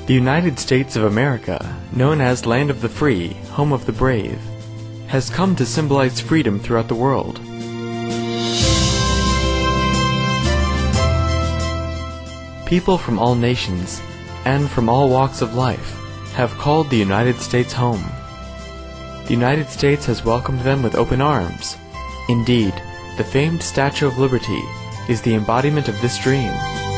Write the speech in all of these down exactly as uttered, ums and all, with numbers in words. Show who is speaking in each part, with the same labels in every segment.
Speaker 1: The United States of America, known as Land of the Free, Home of the Brave, has come to symbolize freedom throughout the world. People from all nations, and from all walks of life, have called the United States home. The United States has welcomed them with open arms. Indeed, the famed Statue of Liberty is the embodiment of this dream.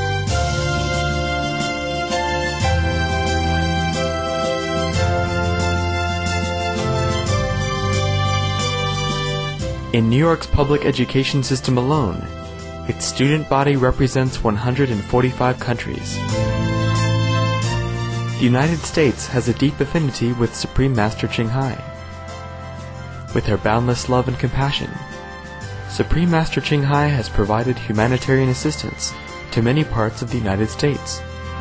Speaker 1: In New York's public education system alone, its student body represents one hundred forty-five countries. The United States has a deep affinity with Supreme Master Ching Hai. With her boundless love and compassion, Supreme Master Ching Hai has provided humanitarian assistance to many parts of the United States.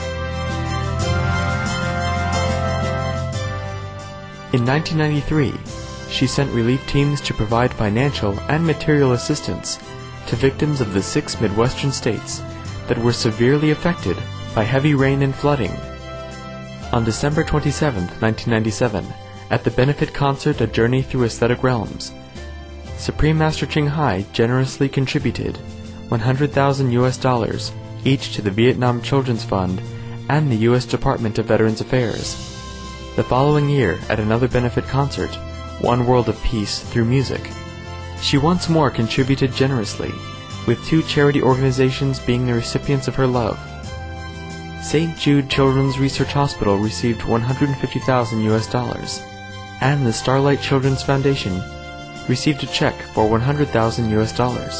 Speaker 1: In nineteen ninety-three, she sent relief teams to provide financial and material assistance to victims of the six Midwestern states that were severely affected by heavy rain and flooding. On December twenty-seventh, nineteen ninety-seven, at the benefit concert A Journey Through Aesthetic Realms, Supreme Master Ching Hai generously contributed one hundred thousand U S dollars each to the Vietnam Children's Fund and the U S Department of Veterans Affairs. The following year, at another benefit concert, One World of Peace Through Music, she once more contributed generously, with two charity organizations being the recipients of her love. Saint Jude Children's Research Hospital received one hundred fifty thousand U S dollars, and the Starlight Children's Foundation received a check for one hundred thousand U S dollars.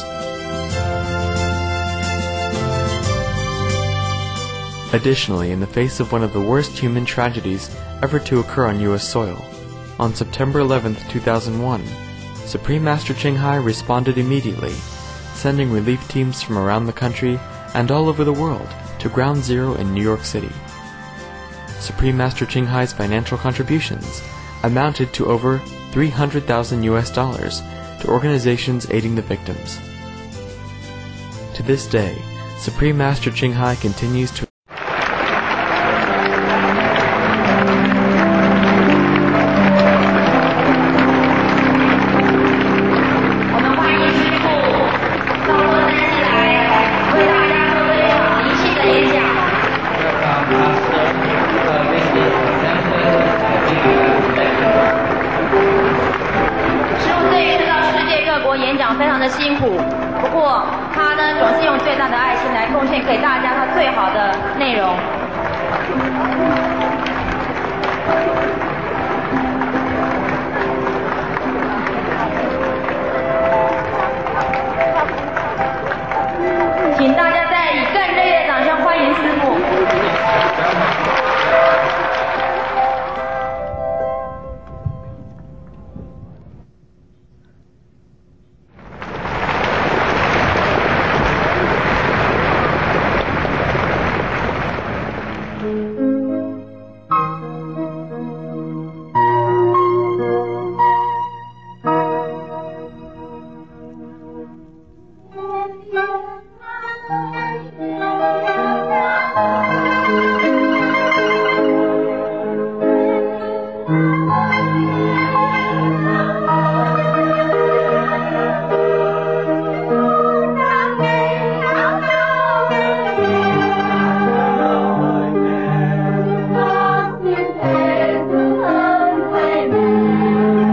Speaker 1: Additionally, in the face of one of the worst human tragedies ever to occur on U S soil, on September eleventh, two thousand one, Supreme Master Ching Hai responded immediately, sending relief teams from around the country and all over the world to Ground Zero in New York City. Supreme Master Ching Hai's financial contributions amounted to over three hundred thousand U S dollars to organizations aiding the victims. To this day, Supreme Master Ching Hai continues to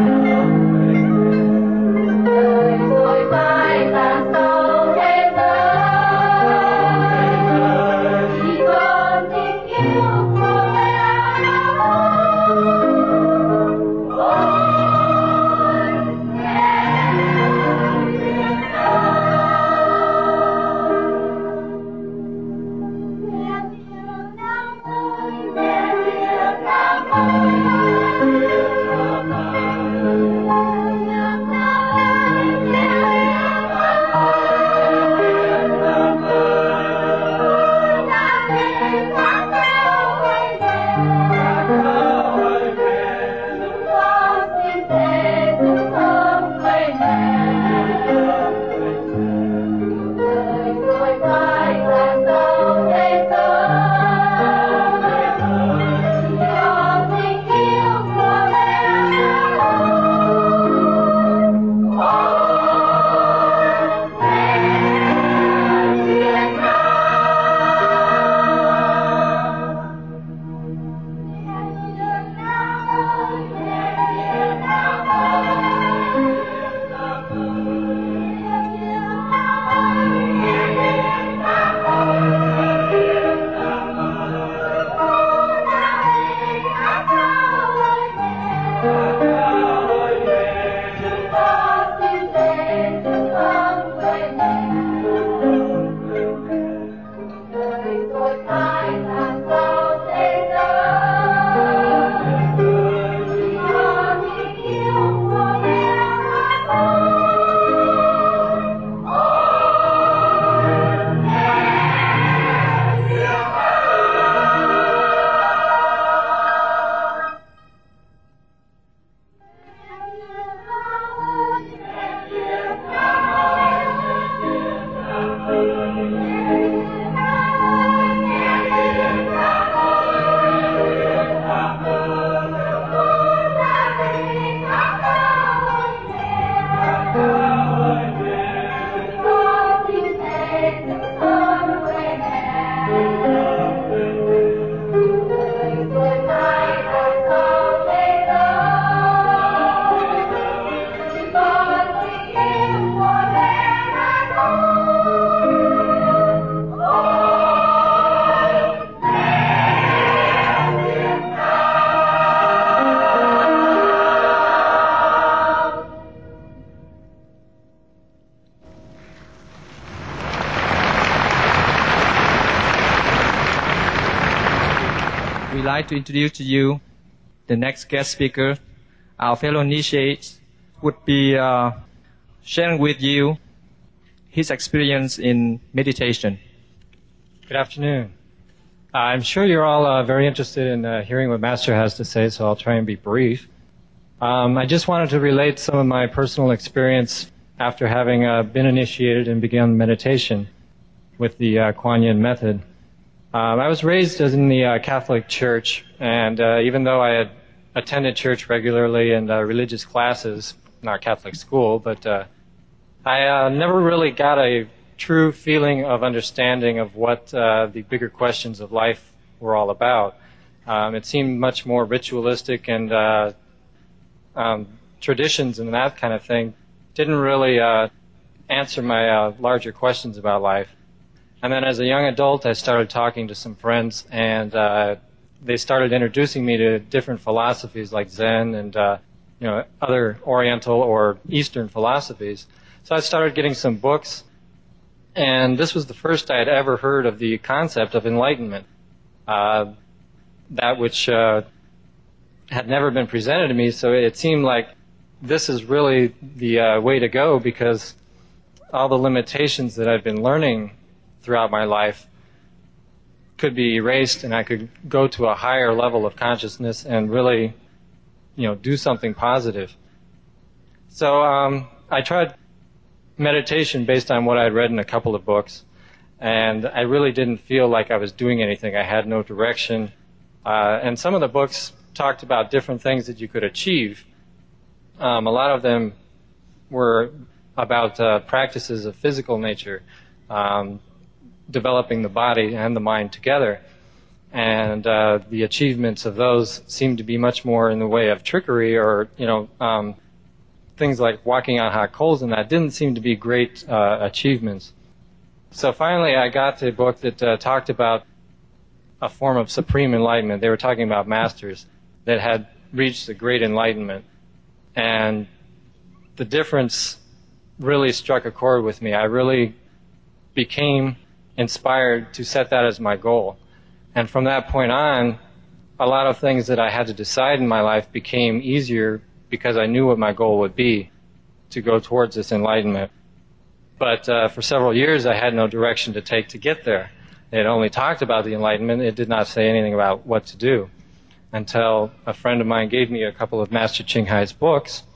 Speaker 2: Bye. we'd like to introduce to you the next guest speaker. Our fellow initiates would be uh, sharing with you his experience in meditation.
Speaker 3: Good afternoon. Uh, I'm sure you're all uh, very interested in uh, hearing what Master has to say, so I'll try and be brief. Um, I just wanted to relate some of my personal experience after having uh, been initiated and begun meditation with the uh, Kuan Yin method. Um, I was raised in the uh, Catholic Church, and uh, even though I had attended church regularly and uh, religious classes, not Catholic school, but uh, I uh, never really got a true feeling of understanding of what uh, the bigger questions of life were all about. Um, it seemed much more ritualistic, and uh, um, traditions and that kind of thing didn't really uh, answer my uh, larger questions about life. And then as a young adult, I started talking to some friends, and uh, they started introducing me to different philosophies like Zen and uh, you know, other Oriental or Eastern philosophies. So I started getting some books, and this was the first I had ever heard of the concept of enlightenment, uh, that which uh, had never been presented to me. So it seemed like this is really the uh, way to go, because all the limitations that I've been learning throughout my life could be erased, and I could go to a higher level of consciousness and really, you know, do something positive. So um, I tried meditation based on what I'd read in a couple of books, and I really didn't feel like I was doing anything. I had no direction. Uh, and some of the books talked about different things that you could achieve. Um, a lot of them were about uh, practices of physical nature, um, developing the body and the mind together. And uh, the achievements of those seemed to be much more in the way of trickery, or, you know, um, things like walking on hot coals, and that didn't seem to be great uh, achievements. So finally I got to a book that uh, talked about a form of supreme enlightenment. They were talking about masters that had reached the great enlightenment. And the difference really struck a chord with me. I really became inspired to set that as my goal. And from that point on, a lot of things that I had to decide in my life became easier because I knew what my goal would be, to go towards this enlightenment. But uh, for several years I had no direction to take to get there. It only talked about the enlightenment. It did not say anything about what to do, until a friend of mine gave me a couple of Master Ching Hai's books.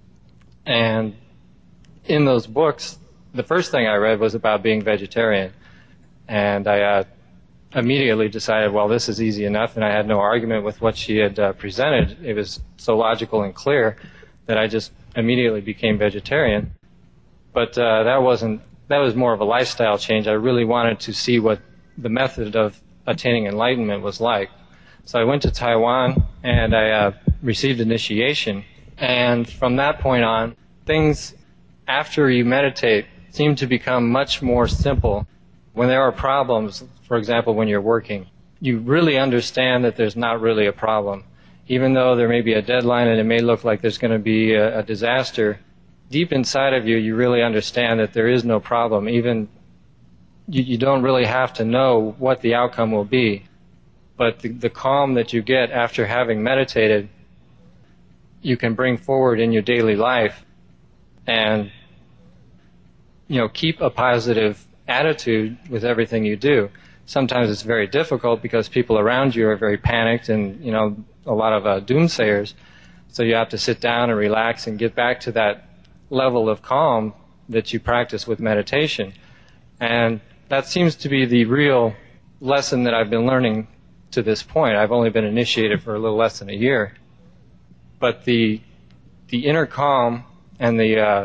Speaker 3: And in those books, the first thing I read was about being vegetarian. And I uh, immediately decided, well, this is easy enough, and I had no argument with what she had uh, presented. It was so logical and clear that I just immediately became vegetarian. But uh, that wasn't, that was more of a lifestyle change. I really wanted to see what the method of attaining enlightenment was like. So I went to Taiwan, and I uh, received initiation. And from that point on, things after you meditate seem to become much more simple. When there are problems, for example, when you're working, you really understand that there's not really a problem. Even though there may be a deadline and it may look like there's going to be a, a disaster, deep inside of you, you really understand that there is no problem. Even you, you don't really have to know what the outcome will be. But the, the calm that you get after having meditated, you can bring forward in your daily life, and, you know, keep a positive attitude with everything you do. Sometimes it's very difficult because people around you are very panicked and, you know, a lot of uh, doomsayers. So you have to sit down and relax and get back to that level of calm that you practice with meditation. And that seems to be the real lesson that I've been learning to this point. I've only been initiated for a little less than a year. But the the inner calm and the uh,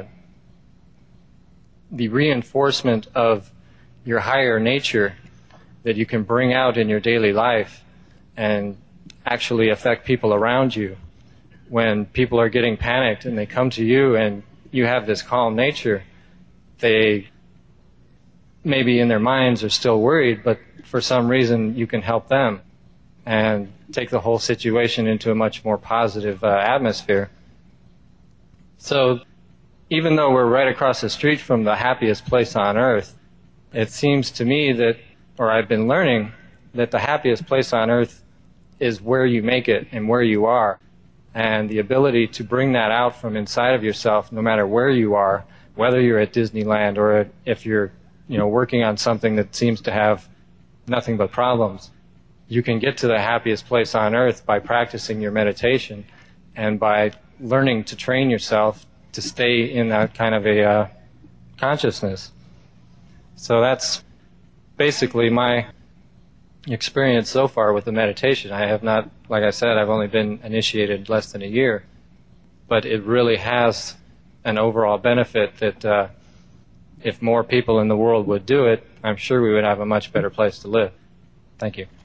Speaker 3: the reinforcement of your higher nature that you can bring out in your daily life and actually affect people around you. When people are getting panicked and they come to you and you have this calm nature, they maybe in their minds are still worried, but for some reason you can help them and take the whole situation into a much more positive uh, atmosphere. So even though we're right across the street from the happiest place on earth, it seems to me that, or I've been learning, that the happiest place on earth is where you make it and where you are. And the ability to bring that out from inside of yourself, no matter where you are, whether you're at Disneyland or if you're, you know, working on something that seems to have nothing but problems, you can get to the happiest place on earth by practicing your meditation and by learning to train yourself to stay in that kind of a uh, consciousness. So that's basically my experience so far with the meditation. I have not, like I said, I've only been initiated less than a year, but it really has an overall benefit that uh, if more people in the world would do it, I'm sure we would have a much better place to live. Thank you.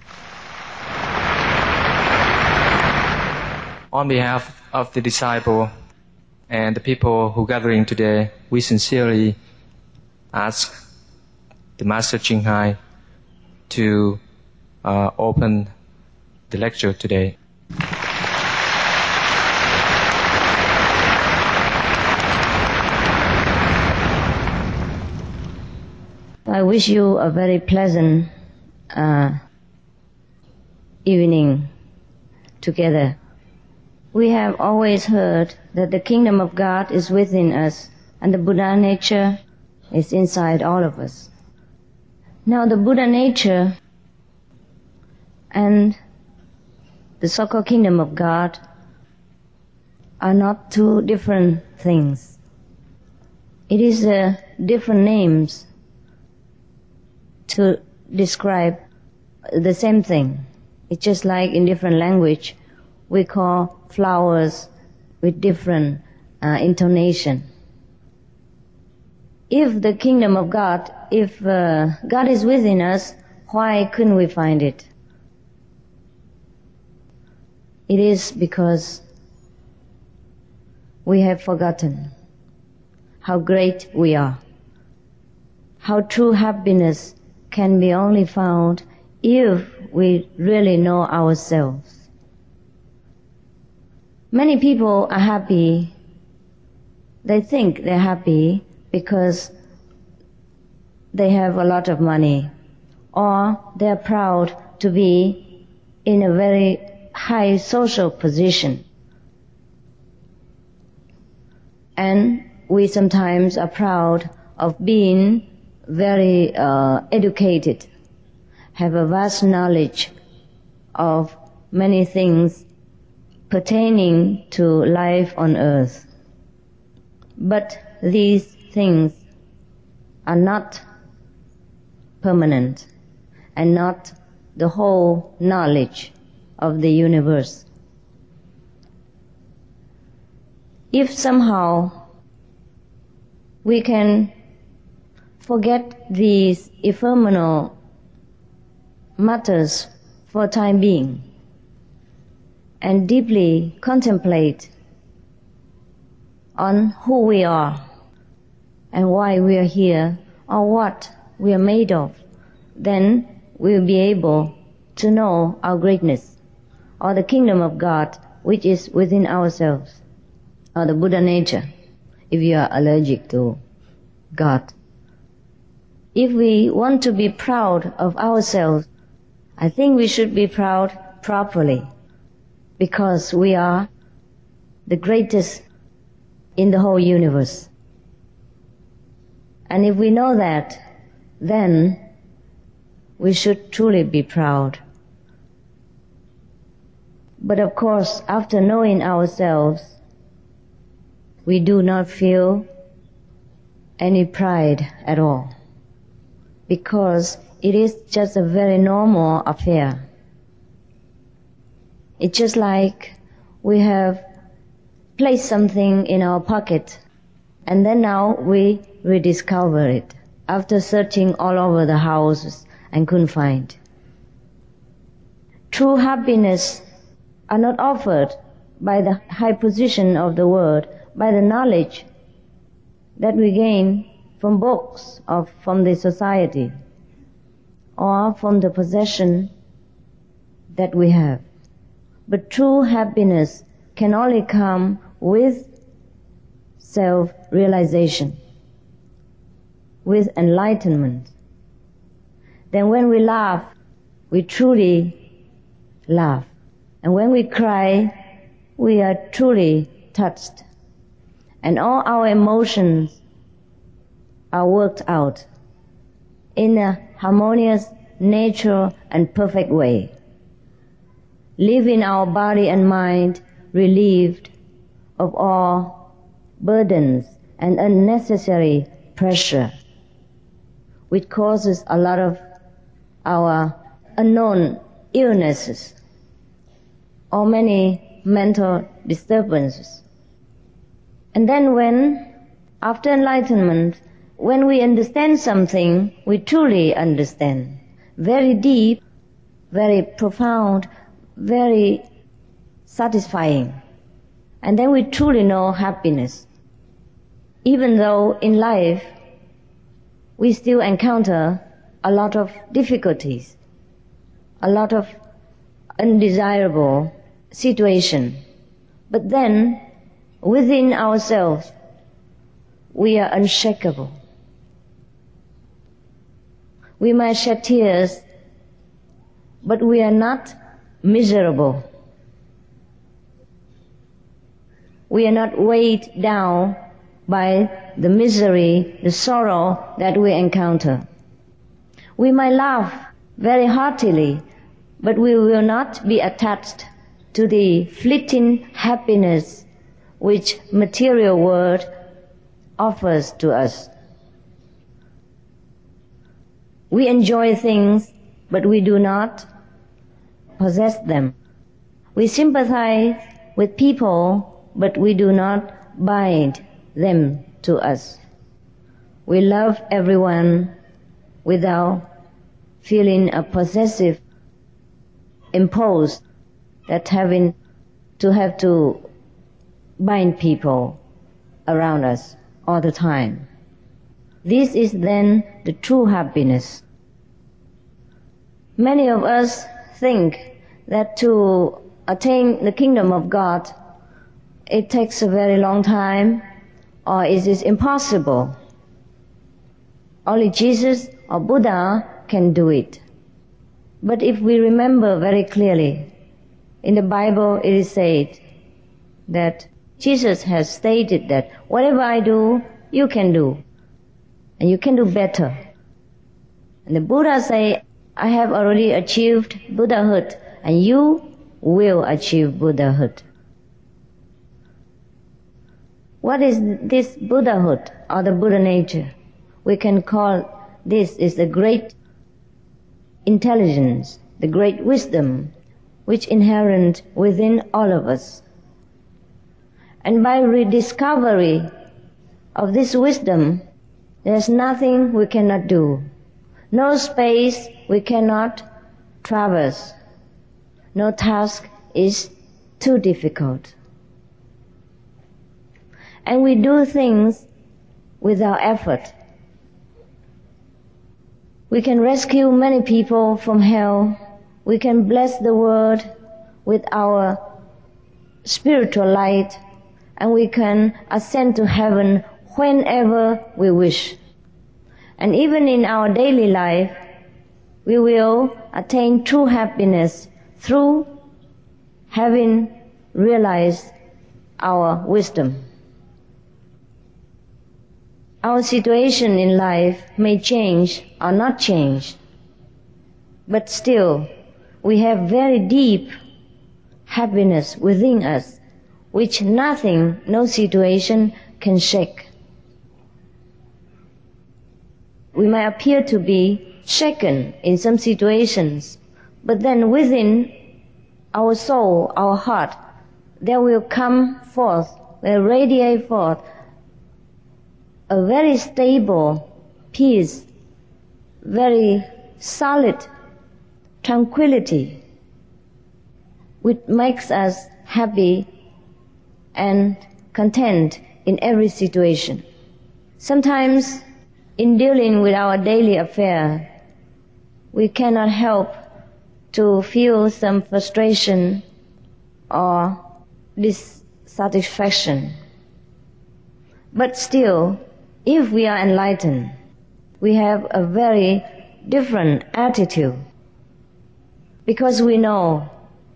Speaker 2: On behalf of the disciple and the people who are gathering today, we sincerely ask the Master Ching Hai to uh, open the lecture today.
Speaker 4: I wish you a very pleasant uh, evening together. We have always heard that the kingdom of God is within us and the Buddha nature is inside all of us. Now the Buddha nature and the so-called kingdom of God are not two different things. It is uh, different names to describe the same thing. It's just like in different language we call flowers with different uh, intonation. If the kingdom of God, if uh, God is within us, why couldn't we find it? It is because we have forgotten how great we are, how true happiness can be only found if we really know ourselves. Many people are happy, they think they're happy because they have a lot of money, or they're proud to be in a very high social position. And we sometimes are proud of being very uh, educated, have a vast knowledge of many things pertaining to life on earth. But these things are not permanent and not the whole knowledge of the universe. If somehow we can forget these ephemeral matters for the time being and deeply contemplate on who we are and why we are here or what we are made of, then we'll be able to know our greatness or the kingdom of God which is within ourselves, or the Buddha nature if you are allergic to God. If we want to be proud of ourselves, I think we should be proud properly, because we are the greatest in the whole universe. And if we know that, then we should truly be proud. But of course, after knowing ourselves, we do not feel any pride at all, because it is just a very normal affair. It's just like we have placed something in our pocket and then now we rediscover it after searching all over the house and couldn't find. True happiness are not offered by the high position of the world, by the knowledge that we gain from books or from the society or from the possession that we have. But true happiness can only come with self-realization, with enlightenment. Then when we laugh, we truly laugh. And when we cry, we are truly touched. And all our emotions are worked out in a harmonious, natural, and perfect way, leaving our body and mind relieved of all burdens and unnecessary pressure, which causes a lot of our unknown illnesses or many mental disturbances. And then when, after enlightenment, when we understand something, we truly understand, very deep, very profound, very satisfying. And then we truly know happiness. Even though in life we still encounter a lot of difficulties, a lot of undesirable situation, but then within ourselves we are unshakable. We might shed tears, but we are not miserable. We are not weighed down by the misery, the sorrow that we encounter. We might laugh very heartily, but we will not be attached to the fleeting happiness which material world offers to us. We enjoy things, but we do not possess them. We sympathize with people, but we do not bind them to us. We love everyone without feeling a possessive impulse that having to have to bind people around us all the time. This is then the true happiness. Many of us think that to attain the kingdom of God, it takes a very long time, or it is impossible. Only Jesus or Buddha can do it. But if we remember very clearly, in the Bible it is said that Jesus has stated that whatever I do, you can do. And you can do better. And the Buddha say, I have already achieved Buddhahood, and you will achieve Buddhahood. What is this Buddhahood, or the Buddha nature? We can call this is the great intelligence, the great wisdom, which inherent within all of us. And by rediscovery of this wisdom, there's nothing we cannot do. No space we cannot traverse. No task is too difficult. And we do things without effort. We can rescue many people from hell. We can bless the world with our spiritual light, and we can ascend to heaven whenever we wish. And even in our daily life, we will attain true happiness through having realized our wisdom. Our situation in life may change or not change, but still we have very deep happiness within us, which nothing, no situation can shake. We may appear to be shaken in some situations, but then within our soul, our heart, there will come forth, will radiate forth a very stable peace, very solid tranquility, which makes us happy and content in every situation. Sometimes in dealing with our daily affair, we cannot help to feel some frustration or dissatisfaction. But still, if we are enlightened, we have a very different attitude, because we know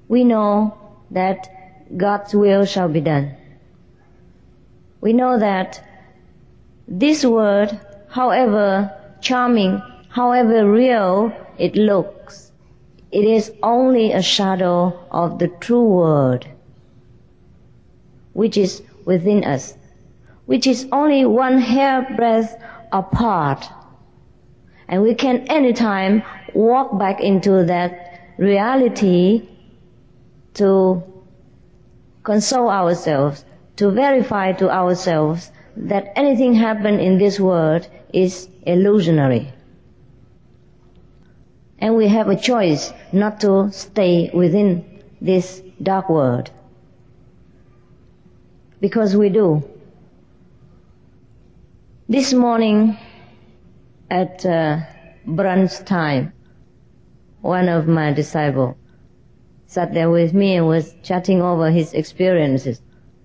Speaker 4: we know that God's will shall be done. We know that this word, however charming, however real it looks, it is only a shadow of the true word, which is within us, which is only one hairbreadth apart. And we can anytime walk back into that reality to console ourselves, to verify to ourselves that anything happened in this world is illusionary. And we have a choice not to stay within this dark world. Because we do. This morning at uh, brunch time, one of my disciples sat there with me and was chatting over his experiences.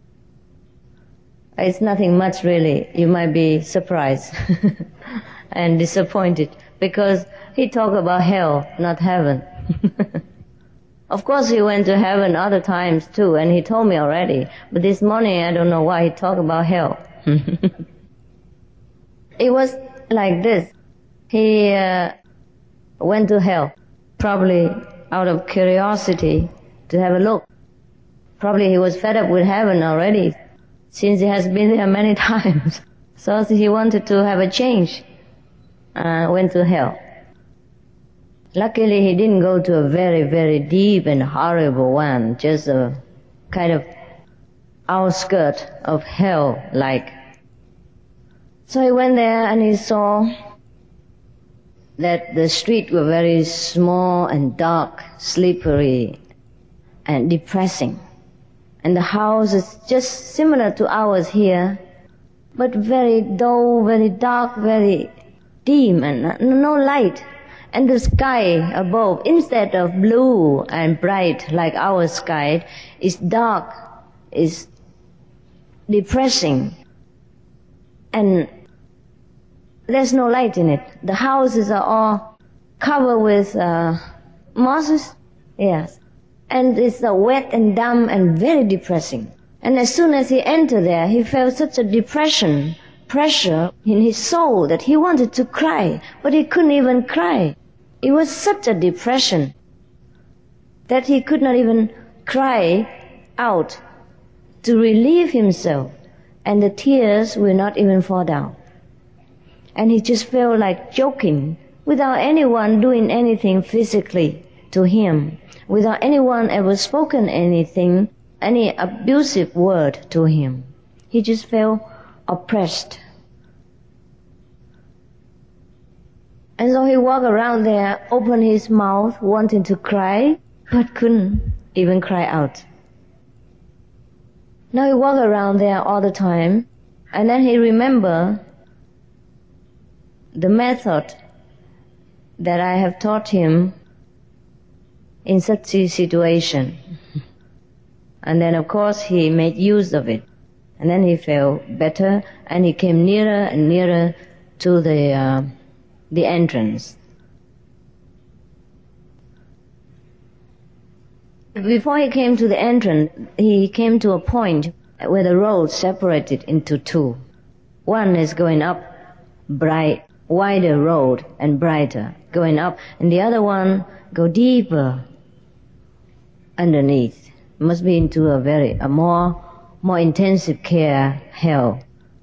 Speaker 4: It's nothing much really. You might be surprised and disappointed because he talked about hell, not heaven. Of course he went to heaven other times too, and he told me already. But this morning I don't know why he talked about hell. It was like this. He uh, went to hell, probably out of curiosity to have a look. Probably he was fed up with heaven already, since he has been there many times. So he wanted to have a change. Uh, went to hell. Luckily he didn't go to a very, very deep and horrible one, just a kind of outskirt of hell like. So he went there and he saw that the streets were very small and dark, slippery and depressing. And the house is just similar to ours here, but very dull, very dark, very dim and no light. And the sky above, instead of blue and bright like our sky, is dark, is depressing. And there's no light in it. The houses are all covered with uh, mosses, yes. And it's uh, wet and damp and very depressing. And as soon as he entered there, he felt such a depression, pressure in his soul that he wanted to cry, but he couldn't even cry. It was such a depression that he could not even cry out to relieve himself, and the tears will not even fall down. And he just felt like joking without anyone doing anything physically to him, without anyone ever spoken anything, any abusive word to him. He just felt oppressed. And so he walked around there, opened his mouth, wanting to cry, but couldn't even cry out. Now he walked around there all the time, and then he remembered the method that I have taught him in such a situation. And then of course he made use of it. And then he felt better, and he came nearer and nearer to the uh, the entrance. Before he came to the entrance, he came to a point where the road separated into two. One is going up, bright, wider road and brighter, going up, and the other one go deeper underneath. It must be into a very, a more, more intensive care hell.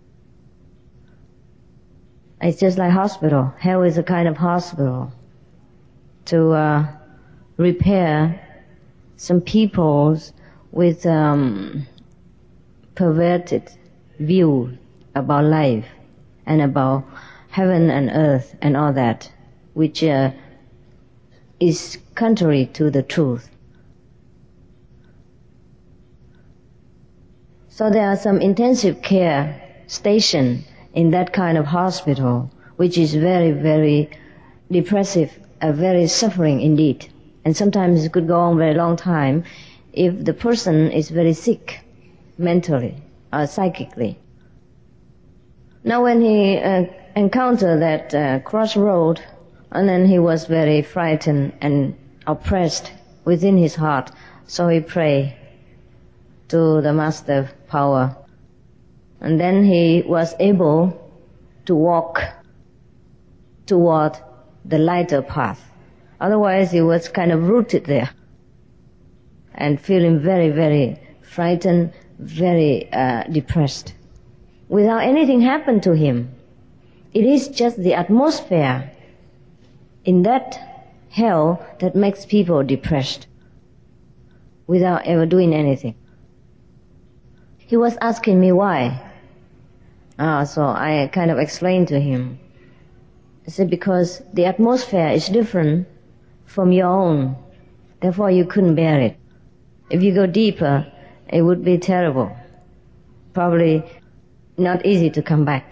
Speaker 4: It's just like hospital. Hell is a kind of hospital to uh, repair some peoples with um, perverted view about life and about heaven and earth and all that, which uh, is contrary to the truth. So there are some intensive care stations in that kind of hospital, which is very, very depressive, uh, very suffering indeed. And sometimes it could go on very long time if the person is very sick mentally or psychically. Now when he uh, encountered that uh, crossroad, and then he was very frightened and oppressed within his heart. So he prayed to the Master Power. And then he was able to walk toward the lighter path. Otherwise he was kind of rooted there and feeling very, very frightened, very uh, depressed. Without anything happen to him. It is just the atmosphere in that hell that makes people depressed without ever doing anything. He was asking me why. Ah, so I kind of explained to him. I said, because the atmosphere is different from your own. Therefore you couldn't bear it. If you go deeper, it would be terrible. Probably not easy to come back.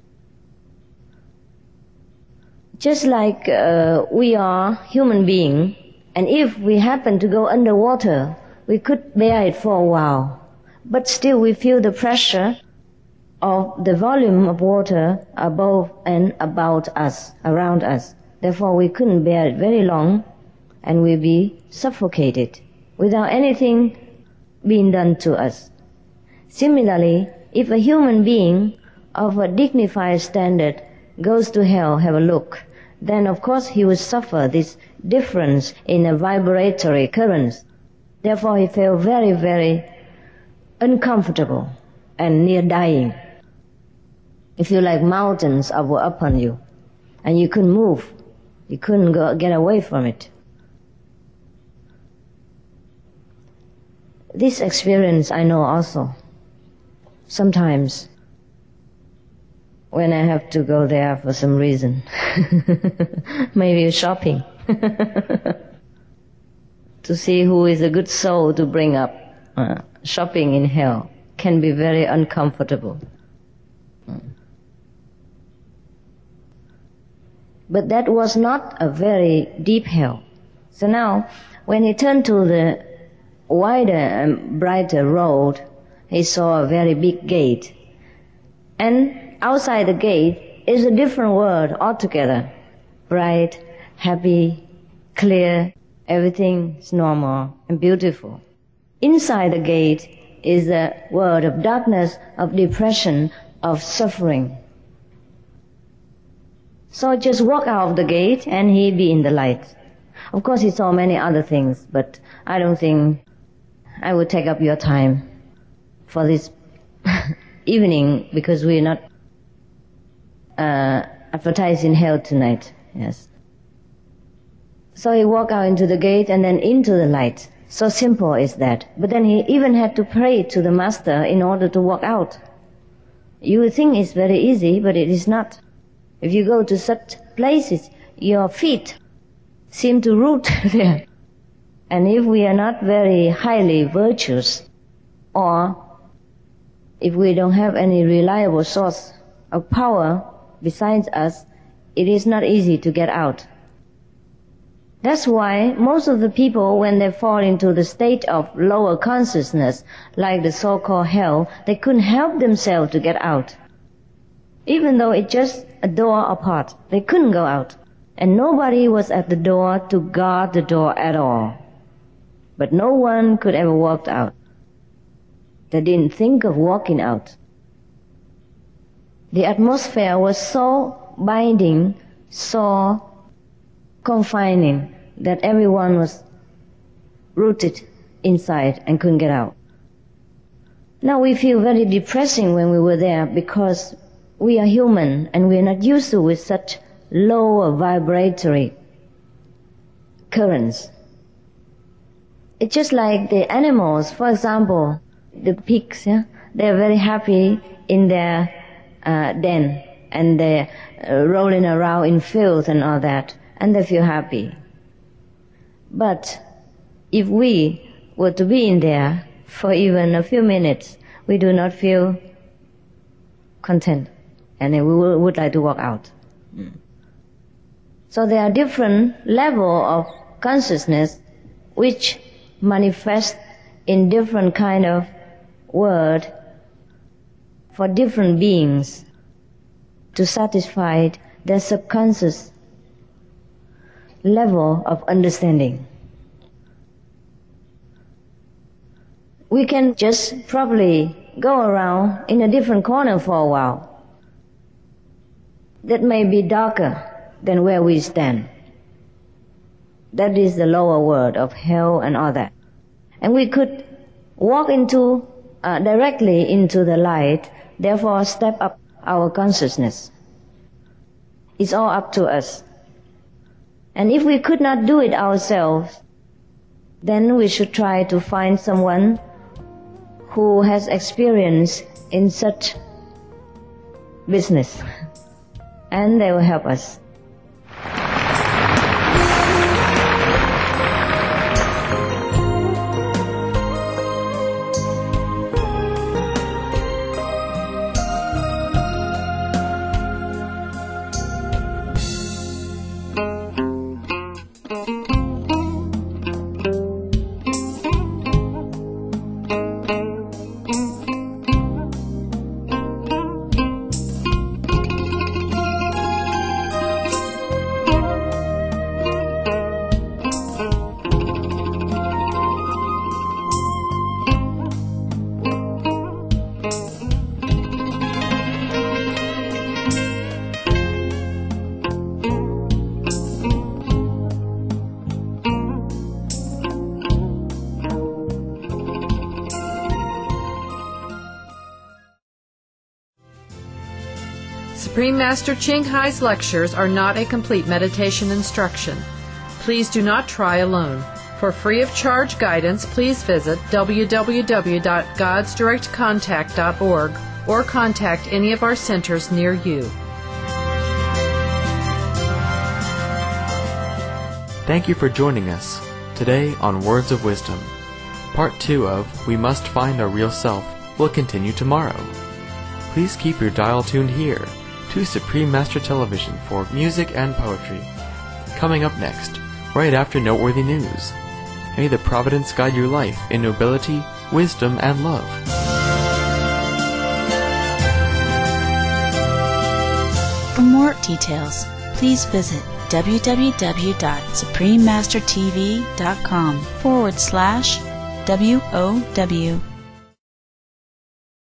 Speaker 4: Just like uh, we are human beings, and if we happen to go underwater, we could bear it for a while. But still we feel the pressure of the volume of water above and about us, around us. Therefore we couldn't bear it very long, and we'll be suffocated without anything being done to us. Similarly, if a human being of a dignified standard goes to hell, have a look, then of course he will suffer this difference in a vibratory currents. Therefore he felt very, very uncomfortable and near dying. You feel like mountains were upon you, and you couldn't move. You couldn't go, get away from it. This experience I know also. Sometimes when I have to go there for some reason, maybe shopping, to see who is a good soul to bring up. Uh, shopping in hell can be very uncomfortable. But that was not a very deep hell. So now, when he turned to the wider and brighter road, he saw a very big gate. And outside the gate is a different world altogether. Bright, happy, clear, everything is normal and beautiful. Inside the gate is a world of darkness, of depression, of suffering. So just walk out of the gate and he be in the light. Of course he saw many other things, but I don't think I would take up your time for this evening, because we're not uh, advertising hell tonight. Yes. So he walked out into the gate and then into the light. So simple is that. But then he even had to pray to the Master in order to walk out. You would think it's very easy, but it is not. If you go to such places, your feet seem to root there. And if we are not very highly virtuous, or if we don't have any reliable source of power besides us, it is not easy to get out. That's why most of the people, when they fall into the state of lower consciousness, like the so-called hell, they couldn't help themselves to get out. Even though it's just a door apart, they couldn't go out. And nobody was at the door to guard the door at all. But no one could ever walk out. They didn't think of walking out. The atmosphere was so binding, so confining, that everyone was rooted inside and couldn't get out. Now we feel very depressing when we were there, because we are human and we are not used to with such lower vibratory currents. It's just like the animals, for example, the pigs, yeah? They're very happy in their uh, den, and they're uh, rolling around in fields and all that, and they feel happy. But if we were to be in there for even a few minutes, we do not feel content, and then we would like to walk out. Mm. So there are different levels of consciousness which manifest in different kind of world for different beings to satisfy their subconscious level of understanding. we can just probably go around in a different corner for a while. That may be darker than where we stand. That is the lower world of hell and all that. And we could walk into, uh, directly into the light, therefore step up our consciousness. It's all up to us. And if we could not do it ourselves, then we should try to find someone who has experience in such business. And they will help us.
Speaker 5: Supreme Master Ching Hai's lectures are not a complete meditation instruction. Please do not try alone. For free of charge guidance, please visit w w w dot gods direct contact dot org or contact any of our centers near you.
Speaker 1: Thank you for joining us today on Words of Wisdom. Part two of We Must Find Our Real Self will continue tomorrow. Please keep your dial tuned here to Supreme Master Television for music and poetry. Coming up next, right after Noteworthy News. May the Providence guide your life in nobility, wisdom, and love.
Speaker 6: For more details, please visit w w w dot supreme master t v dot com forward slash W O W.